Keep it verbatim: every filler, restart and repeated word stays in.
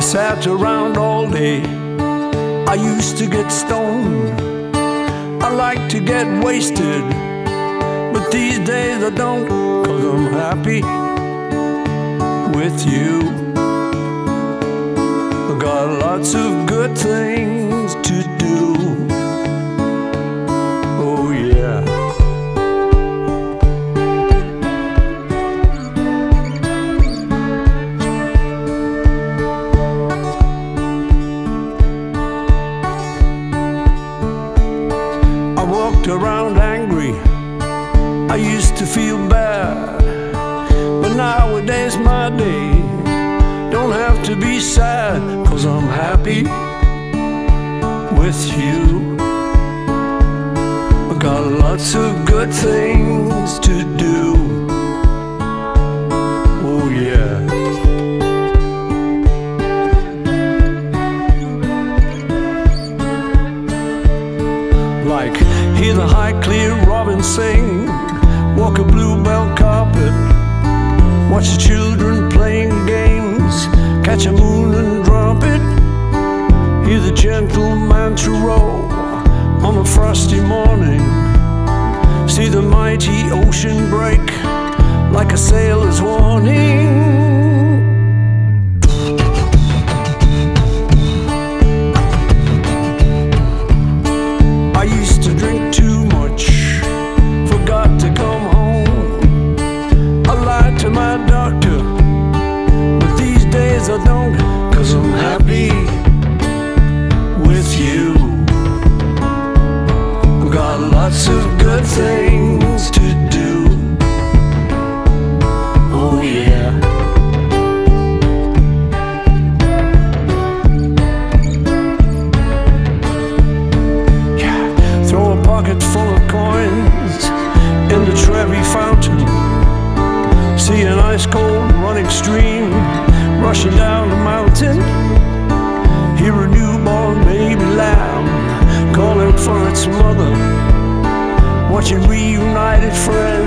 sat around all day. I used to get stoned. I like to get wasted, but these days I don't, 'cause I'm happy with you. I got lots of good things to do. Oh yeah. I walked around angry. I used to feel bad, but nowadays my day don't have to be sad, 'cause I'm happy with you. I got lots of good things to do. Oh yeah. Like hear the high clear robin sing, walk a bluebell carpet, watch the children playing games, catch a moon and drop it, hear the gentle mantra roll on a frosty morning, see the mighty ocean break like a sailor's warning. I used to drink too much, forgot to come home. I lied to my doctor, but these days I don't, 'cause I'm happy with you. I've got lots of good things to do. Oh yeah. Yeah. Throw a pocket full of coins in the Trevi fountain, see an ice cold running stream rushing down the mountain, hear a newborn baby lamb calling for its mother, watching reunited friends